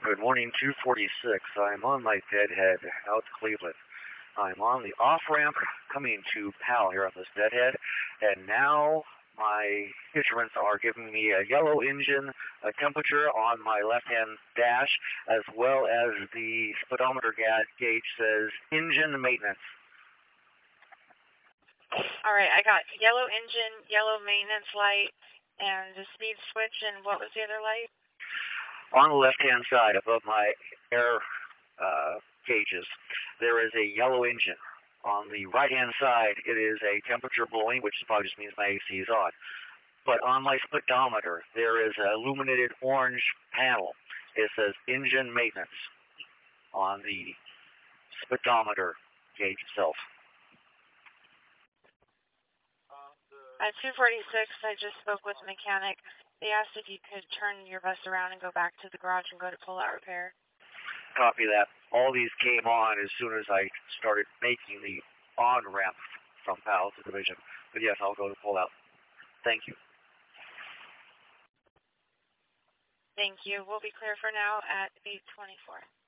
Good morning, 246. I'm on my deadhead out to Cleveland. I'm on the off-ramp coming to Powell here on this deadhead, and now my instruments are giving me a yellow engine, a temperature on my left-hand dash, as well as the speedometer gauge says engine maintenance. All right, I got yellow engine, yellow maintenance light, and the speed switch, and what was the other light? On the left-hand side above my air gauges, there is a yellow engine. On the right-hand side, it is a temperature blowing, which probably just means my AC is on. But on my speedometer, there is an illuminated orange panel. It says engine maintenance on the speedometer gauge itself. At 246, I just spoke with the mechanic. They asked if you could turn your bus around and go back to the garage and go to pull-out repair. Copy that. All these came on as soon as I started making the on-ramp from Powell to Division. But yes, I'll go to pull-out. Thank you. Thank you. We'll be clear for now at 8:24.